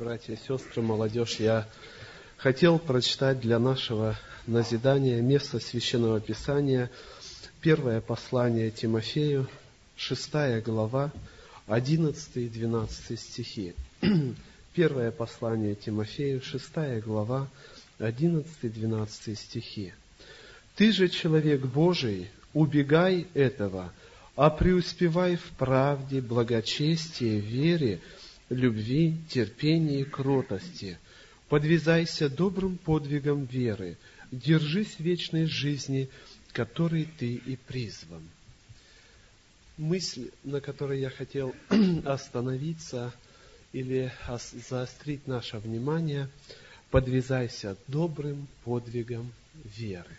братья и сестры, молодежь, я хотел прочитать для нашего назидания место Священного Писания, первое послание Тимофею, 6 глава, 11 и 12 стихи. Первое послание Тимофею, 6 глава, 11 и 12 стихи. «Ты же, человек Божий, убегай этого, а преуспевай в правде, благочестии, вере, любви, терпении, кротости. Подвязайся добрым подвигом веры, держись вечной жизни, которой ты и призван». Мысль, на которой я хотел остановиться или заострить наше внимание: подвязайся добрым подвигом веры.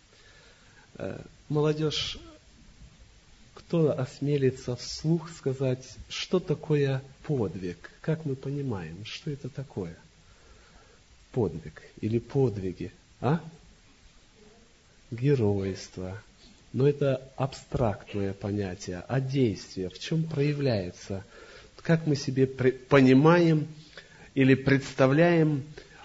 Молодежь, кто осмелится вслух сказать, что такое подвиг? Как мы понимаем, что это такое? Подвиг или подвиги? Геройство. Но это абстрактное понятие. А действие в чем проявляется? Как мы себе понимаем или представляем,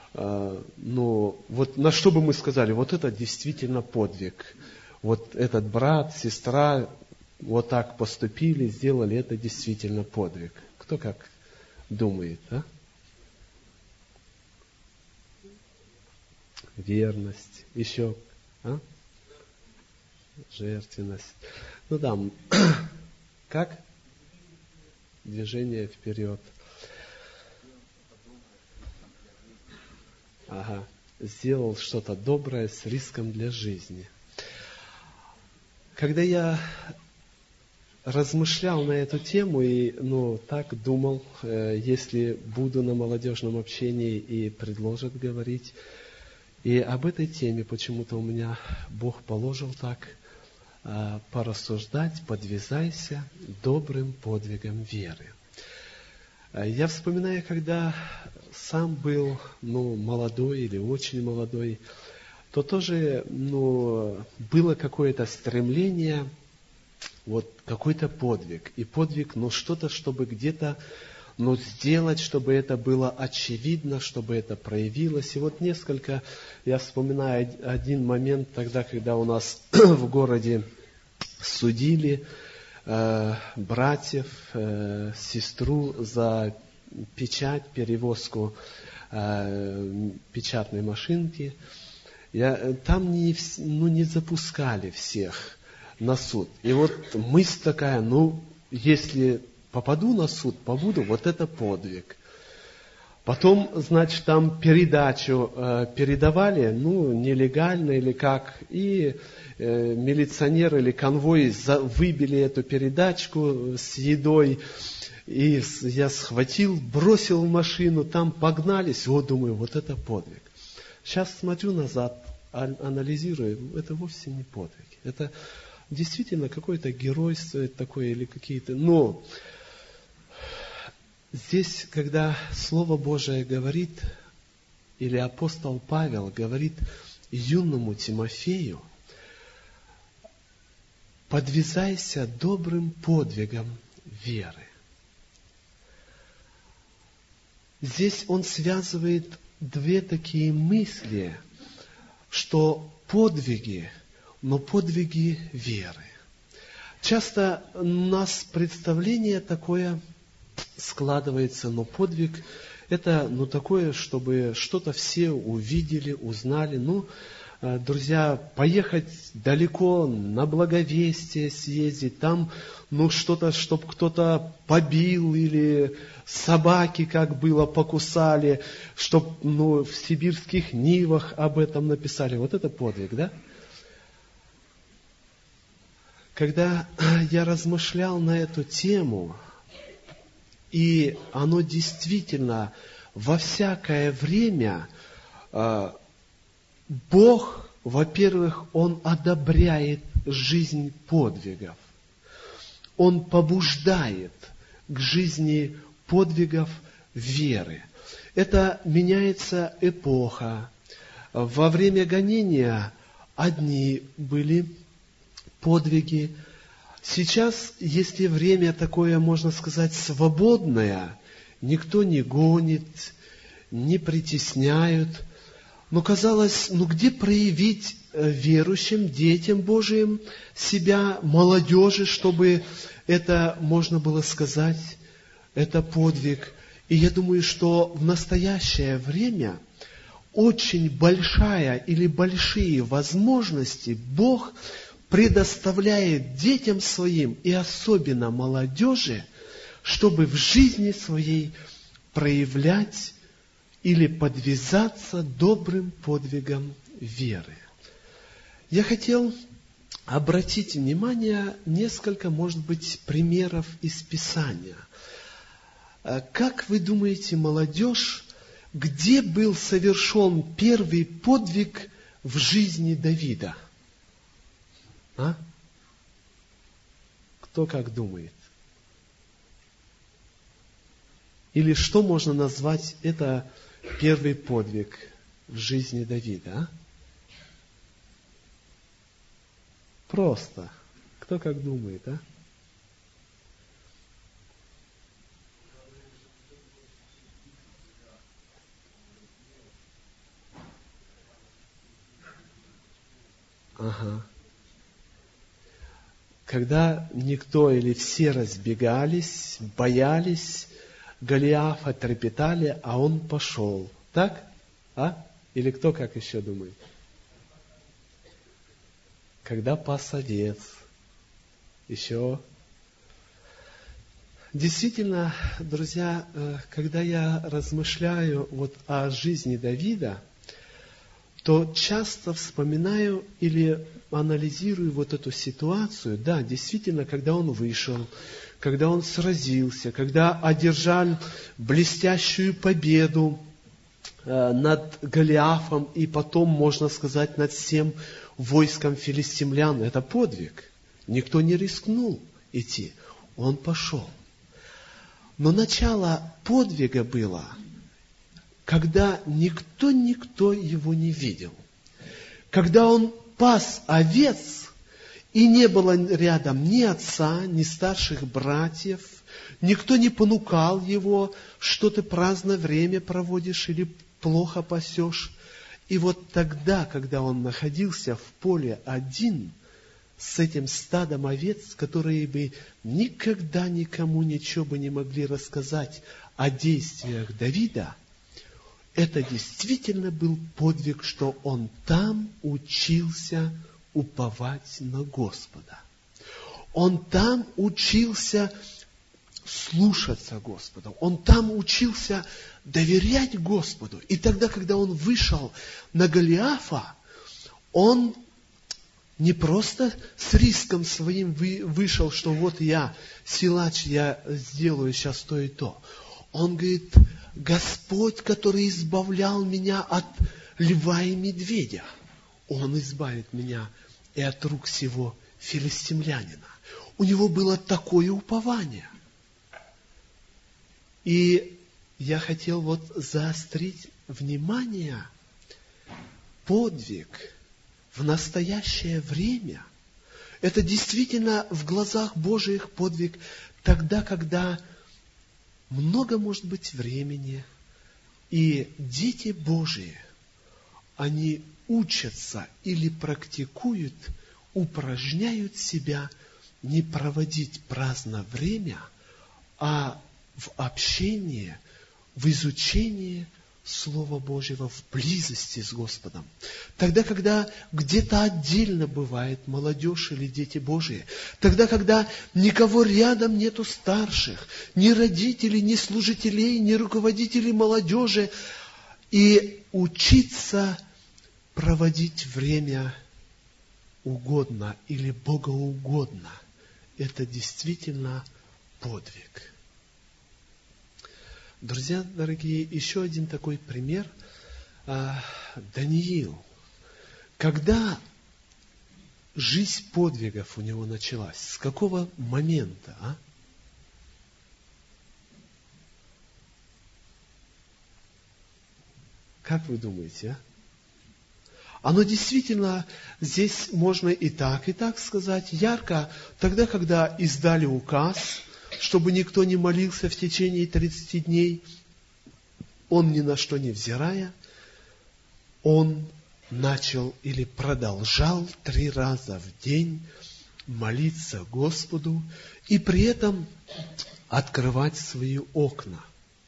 вот на что бы мы сказали, вот это действительно подвиг. Вот этот брат, сестра вот так поступили, сделали, это действительно подвиг. Кто как думает, Верность, еще, жертвенность. Как? Движение вперед. Сделал что-то доброе с риском для жизни. Когда я размышлял на эту тему и так думал, если буду на молодежном общении и предложат говорить, и об этой теме почему-то у меня Бог положил так порассуждать: подвязайся добрым подвигом веры. Я вспоминаю, когда сам был молодой или очень молодой, то тоже было какое-то стремление, какой-то подвиг. И подвиг, что-то, чтобы где-то сделать, чтобы это было очевидно, чтобы это проявилось. И я вспоминаю один момент тогда, когда у нас в городе судили братьев, сестру за печать, перевозку печатной машинки. Там не запускали всех на суд. И мысль такая, если попаду на суд, побуду, это подвиг. Потом, там передачу передавали, нелегально или как, и милиционеры или конвой выбили эту передачку с едой, и я схватил, бросил в машину, там погнались, думаю, это подвиг. Сейчас смотрю назад, анализирую, это вовсе не подвиг. Это действительно какое-то геройство такое или какие-то... Но здесь, когда Слово Божие говорит, или апостол Павел говорит юному Тимофею: подвязайся добрым подвигом веры. Здесь он связывает две такие мысли, что подвиги, но подвиги веры. Часто у нас представление такое складывается, но подвиг это такое, чтобы что-то все увидели, узнали. Друзья, поехать далеко, на Благовестие съездить, там что-то, чтобы кто-то побил, или собаки, как было, покусали, чтобы в сибирских Нивах об этом написали. Это подвиг, да? Когда я размышлял на эту тему, и оно действительно во всякое время Бог, во-первых, Он одобряет жизнь подвигов. Он побуждает к жизни подвигов веры. Это меняется эпоха. Во время гонения одни были подвиги. Сейчас, если время такое, можно сказать, свободное, никто не гонит, не притесняют. Но казалось, где проявить верующим, детям Божиим себя, молодежи, чтобы это можно было сказать, это подвиг. И я думаю, что в настоящее время очень большая или большие возможности Бог предоставляет детям своим и особенно молодежи, чтобы в жизни своей проявлять или подвязаться добрым подвигом веры. Я хотел обратить внимание несколько, может быть, примеров из Писания. Как вы думаете, молодежь, где был совершен первый подвиг в жизни Давида? Кто как думает? Или что можно назвать это первый подвиг в жизни Давида? Просто. Кто как думает, Ага. Когда никто или все разбегались, боялись, Голиафа трепетали, а он пошел. Так? Или кто как еще думает? Когда пас овец. Еще. Действительно, друзья, когда я размышляю о жизни Давида, то часто вспоминаю или анализирую эту ситуацию. Да, действительно, когда он вышел, когда он сразился, когда одержал блестящую победу над Голиафом и потом, можно сказать, над всем войском филистимлян. Это подвиг. Никто не рискнул идти. Он пошел. Но начало подвига было, когда никто его не видел. Когда он пас овец, и не было рядом ни отца, ни старших братьев, никто не понукал его, что ты праздно время проводишь или плохо пасешь. И тогда, когда он находился в поле один, с этим стадом овец, которые бы никогда никому ничего бы не могли рассказать о действиях Давида, это действительно был подвиг, что он там учился уповать на Господа. Он там учился слушаться Господа. Он там учился доверять Господу. И тогда, когда он вышел на Голиафа, он не просто с риском своим вышел, что я, силач, я сделаю сейчас то и то. Он говорит, Господь, который избавлял меня от льва и медведя, Он избавит меня и от рук сего филистимлянина. У него было такое упование. И я хотел заострить внимание, подвиг в настоящее время, это действительно в глазах Божиих подвиг тогда, когда много, может быть, времени, и дети Божии, они учатся или практикуют, упражняют себя не проводить праздно время, а в общении, в изучении Слова Божьего, в близости с Господом. Тогда, когда где-то отдельно бывает молодежь или дети Божии, тогда, когда никого рядом нету старших, ни родителей, ни служителей, ни руководителей молодежи, и учиться проводить время угодно или богоугодно, это действительно подвиг. Друзья дорогие, еще один такой пример. Даниил. Когда жизнь подвигов у него началась? С какого момента? Как вы думаете? Оно действительно, здесь можно и так сказать, ярко, тогда, когда издали указ, чтобы никто не молился в течение 30 дней, он ни на что не взирая, он начал или продолжал 3 раза в день молиться Господу и при этом открывать свои окна.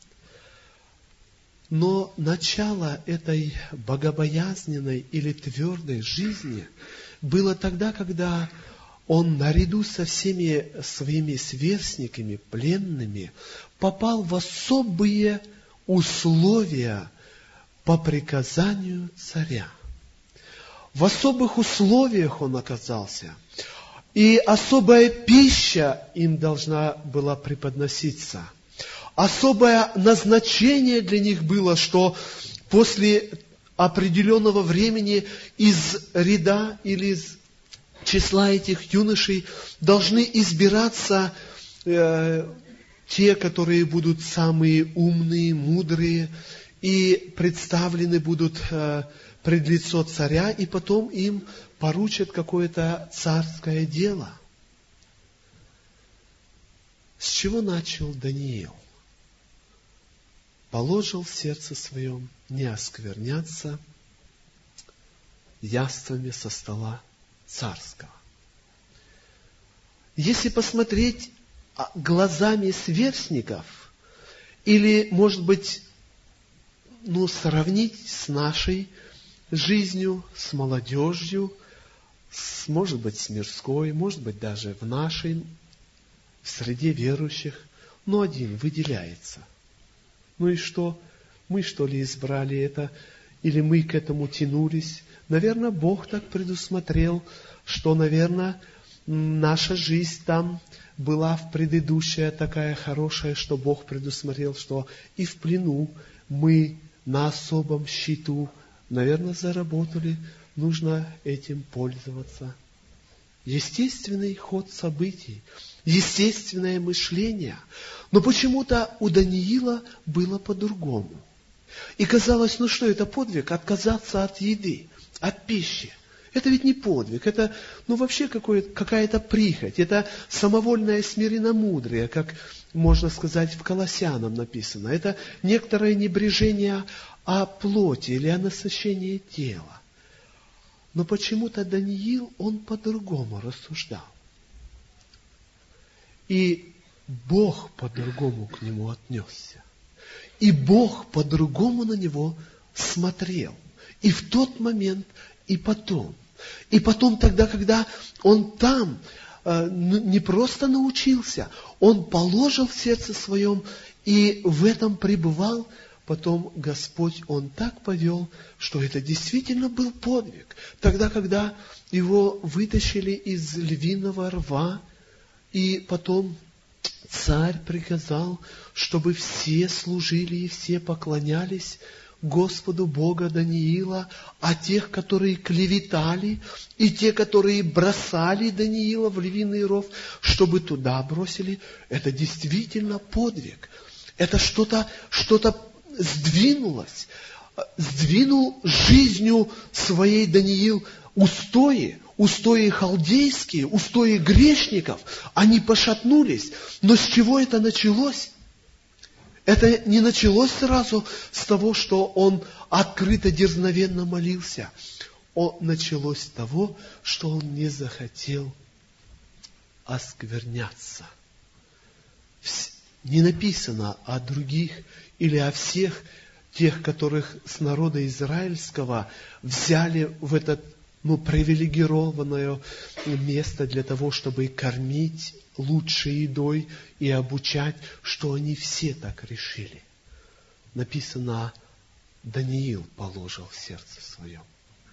Но начало этой богобоязненной или твердой жизни было тогда, когда он наряду со всеми своими сверстниками, пленными, попал в особые условия по приказанию царя. В особых условиях он оказался, и особая пища им должна была преподноситься. Особое назначение для них было, что после определенного времени из ряда или из числа этих юношей должны избираться те, которые будут самые умные, мудрые, и представлены будут пред лицо царя, и потом им поручат какое-то царское дело. С чего начал Даниил? Положил в сердце своем не оскверняться яствами со стола царского. Если посмотреть глазами сверстников, или, может быть, сравнить с нашей жизнью, с молодежью, может быть, с мирской, может быть, даже в нашей, в среде верующих, но один выделяется. Ну и что? Мы, что ли, избрали это? Или мы к этому тянулись? Наверное, Бог так предусмотрел, что, наверное, наша жизнь там была в предыдущая такая хорошая, что Бог предусмотрел, что и в плену мы на особом счету, наверное, заработали, нужно этим пользоваться. Естественный ход событий, естественное мышление. Но почему-то у Даниила было по-другому. И казалось, что это подвиг, отказаться от еды, от пищи. Это ведь не подвиг, это вообще какая-то прихоть, это самовольное смиренномудрие, как можно сказать в Колоссянам написано. Это некоторое небрежение о плоти или о насыщении тела. Но почему-то Даниил, он по-другому рассуждал. И Бог по-другому к нему отнесся. И Бог по-другому на него смотрел. И в тот момент, и потом. И потом тогда, когда он там не просто научился, он положил в сердце своем и в этом пребывал. Потом Господь, Он так повел, что это действительно был подвиг. Тогда, когда его вытащили из львиного рва, и потом царь приказал, чтобы все служили и все поклонялись Господу Бога Даниила, а тех, которые клеветали, и те, которые бросали Даниила в львиный ров, чтобы туда бросили, это действительно подвиг. Это что-то сдвинулось, сдвинул жизнью своей Даниил устои халдейские, устои грешников, они пошатнулись. Но с чего это началось? Это не началось сразу с того, что он открыто, дерзновенно молился. Началось с того, что он не захотел оскверняться. Не написано о других или о всех тех, которых с народа израильского взяли в это привилегированное место для того, чтобы кормить лучшей едой и обучать, что они все так решили. Написано, Даниил положил в сердце своем.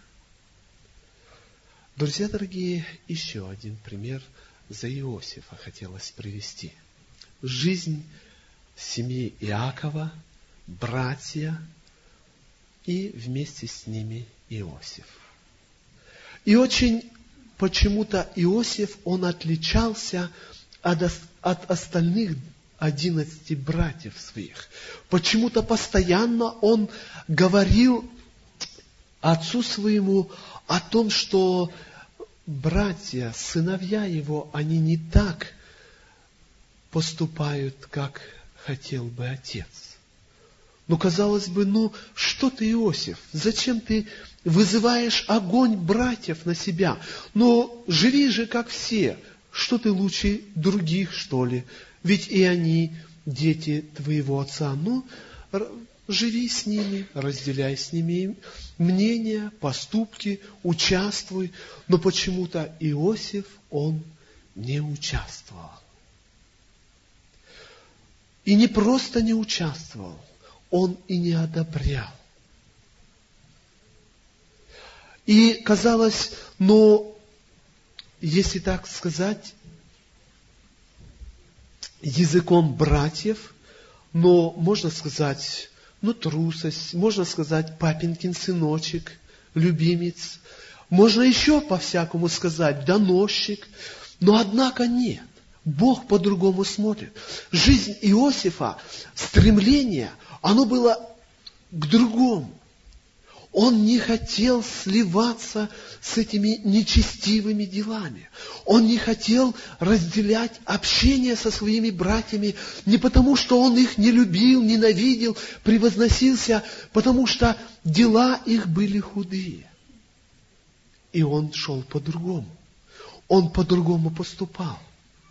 Друзья дорогие, еще один пример за Иосифа хотелось привести. Жизнь семьи Иакова, братья и вместе с ними Иосиф. И очень почему-то Иосиф, он отличался от остальных 11 братьев своих. Почему-то постоянно он говорил отцу своему о том, что братья, сыновья его, они не так поступают, как хотел бы отец. Казалось бы, что ты, Иосиф, зачем ты вызываешь огонь братьев на себя? Живи же, как все. Что ты лучше других, что ли? Ведь и они дети твоего отца. Живи с ними, разделяй с ними мнения, поступки, участвуй. Но почему-то Иосиф, он не участвовал. И не просто не участвовал, он и не одобрял. И казалось, если так сказать, языком братьев, можно сказать, трусость, можно сказать, папинкин сыночек, любимец, можно еще по-всякому сказать, доносчик, но однако нет. Бог по-другому смотрит. Жизнь Иосифа, стремление, оно было к другому. Он не хотел сливаться с этими нечестивыми делами. Он не хотел разделять общение со своими братьями не потому, что он их не любил, ненавидел, превозносился, потому что дела их были худые. И он шел по-другому. Он по-другому поступал.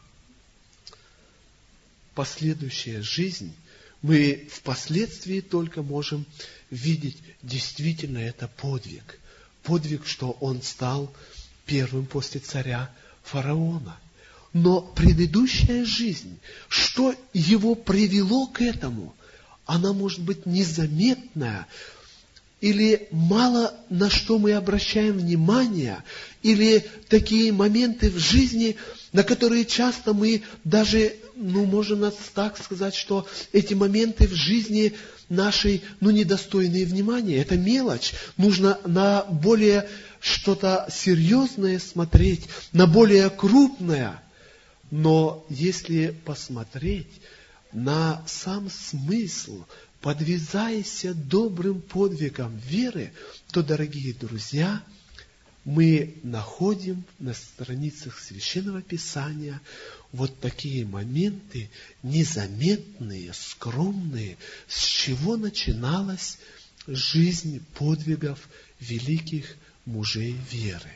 Последующая жизнь, мы впоследствии только можем видеть, действительно это подвиг. Подвиг, что он стал первым после царя фараона. Но предыдущая жизнь, что его привело к этому, она может быть незаметная, или мало на что мы обращаем внимание, или такие моменты в жизни, на которые часто мы даже, можно так сказать, что эти моменты в жизни нашей, недостойные внимания. Это мелочь. Нужно на более что-то серьезное смотреть, на более крупное. Но если посмотреть на сам смысл, подвязайся добрым подвигом веры, то, дорогие друзья, мы находим на страницах Священного Писания вот такие моменты незаметные, скромные, с чего начиналась жизнь подвигов великих мужей веры.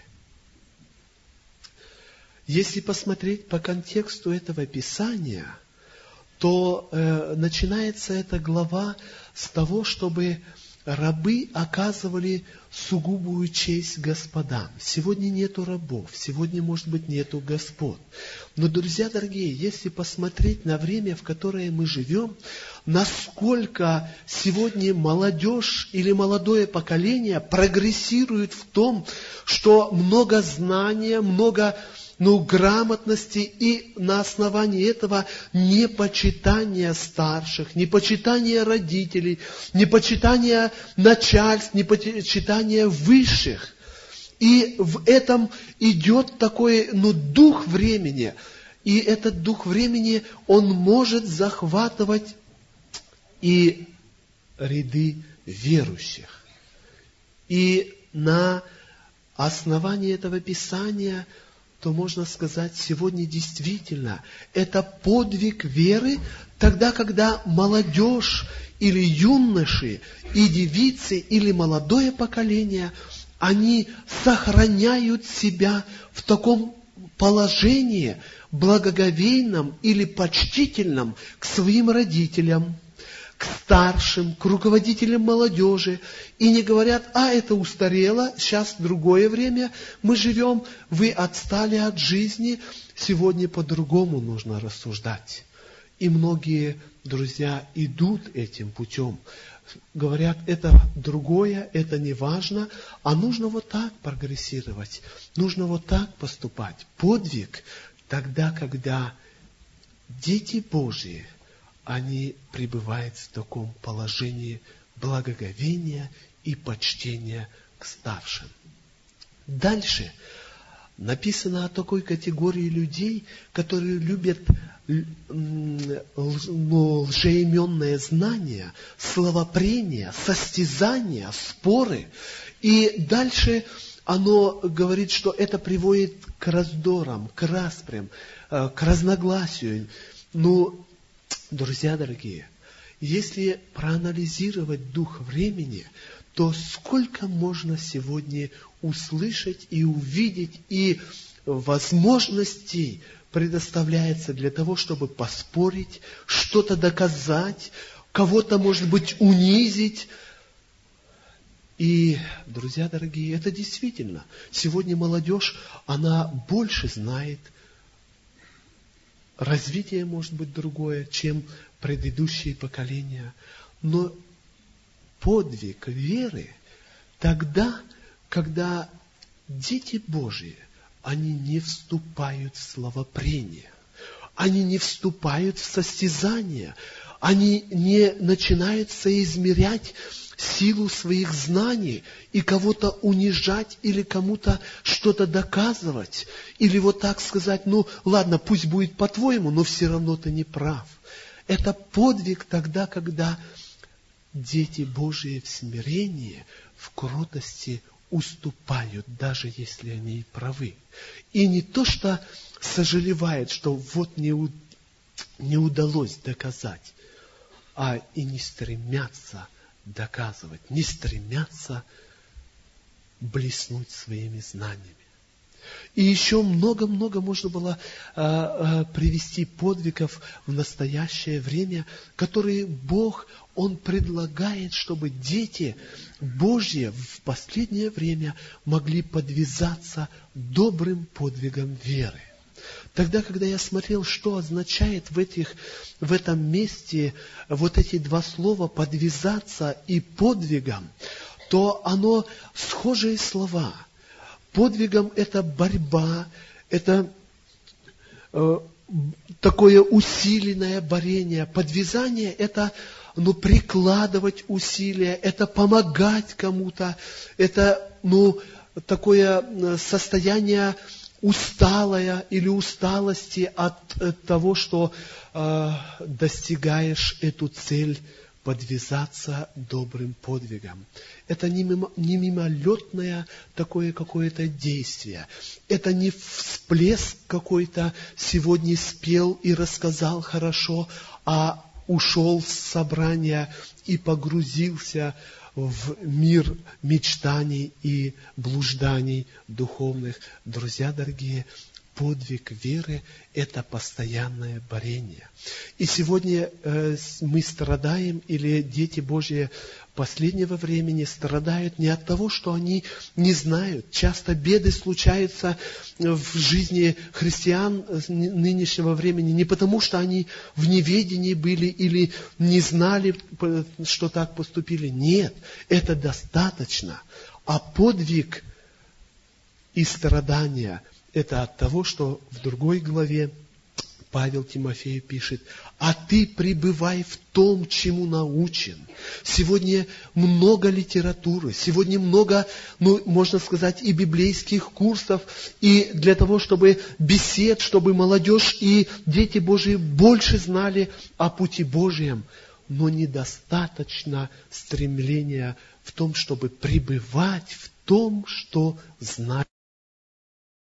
Если посмотреть по контексту этого Писания, то начинается эта глава с того, чтобы рабы оказывали сугубую честь господам. Сегодня нету рабов, сегодня, может быть, нету господ. Но, друзья дорогие, если посмотреть на время, в которое мы живем, насколько сегодня молодежь или молодое поколение прогрессирует в том, что много знания, много грамотности, и на основании этого непочитание старших, непочитание родителей, непочитание начальств, непочитание высших. И в этом идет такой, дух времени. И этот дух времени, он может захватывать и ряды верующих. И на основании этого Писания, то можно сказать, сегодня действительно это подвиг веры, тогда, когда молодежь или юноши, и девицы, или молодое поколение, они сохраняют себя в таком положении благоговейном или почтительном к своим родителям, к старшим, к руководителям молодежи, и не говорят: это устарело, сейчас другое время мы живем, вы отстали от жизни, сегодня по-другому нужно рассуждать. И многие, друзья, идут этим путем. Говорят, это другое, это не важно, а нужно вот так прогрессировать, нужно вот так поступать. Подвиг тогда, когда дети Божьи, они пребывают в таком положении благоговения и почтения к старшим. Дальше написано о такой категории людей, которые любят лжеименное знание, словопрение, состязания, споры. И дальше оно говорит, что это приводит к раздорам, к распрям, к разногласию. Ну, друзья дорогие, если проанализировать дух времени, то сколько можно сегодня услышать и увидеть, и возможностей предоставляется для того, чтобы поспорить, что-то доказать, кого-то, может быть, унизить. И, друзья дорогие, это действительно. Сегодня молодежь, она больше знает, развитие может быть другое, чем предыдущие поколения. Но подвиг веры тогда, когда дети Божьи, они не вступают в словопрение, они не вступают в состязание, они не начинают соизмерять силу своих знаний и кого-то унижать или кому-то что-то доказывать, или вот так сказать, ну ладно, пусть будет по-твоему, но все равно ты не прав. Это подвиг тогда, когда дети Божии в смирении, в кротости уступают, даже если они и правы. И не то, что сожалевают, что вот не удалось доказать, а и не стремятся доказывать, не стремятся блеснуть своими знаниями. И еще много-много можно было привести подвигов в настоящее время, которые Бог, Он предлагает, чтобы дети Божьи в последнее время могли подвязаться добрым подвигом веры. Тогда, когда я смотрел, что означает в этом месте вот эти два слова «подвязаться» и «подвигом», то оно схожие слова. Подвигом это борьба, это такое усиленное борение. Подвязание это прикладывать усилия, это помогать кому-то, это такое состояние усталое или усталости от того, что достигаешь эту цель, подвязаться добрым подвигом. Это не мимолетное такое какое-то действие. Это не всплеск какой-то сегодня спел и рассказал хорошо, а ушел с собрания и погрузился в мир мечтаний и блужданий духовных. Друзья дорогие, подвиг веры – это постоянное борение. И сегодня мы страдаем, или дети Божьи последнего времени страдают не от того, что они не знают. Часто беды случаются в жизни христиан нынешнего времени не потому, что они в неведении были или не знали, что так поступили. Нет, это достаточно. А подвиг и страдания – это от того, что в другой главе Павел Тимофею пишет: «А ты пребывай в том, чему научен». Сегодня много литературы, сегодня много, можно сказать, и библейских курсов, и для того, чтобы бесед, чтобы молодежь и дети Божьи больше знали о пути Божьем. Но недостаточно стремления в том, чтобы пребывать в том, что знают.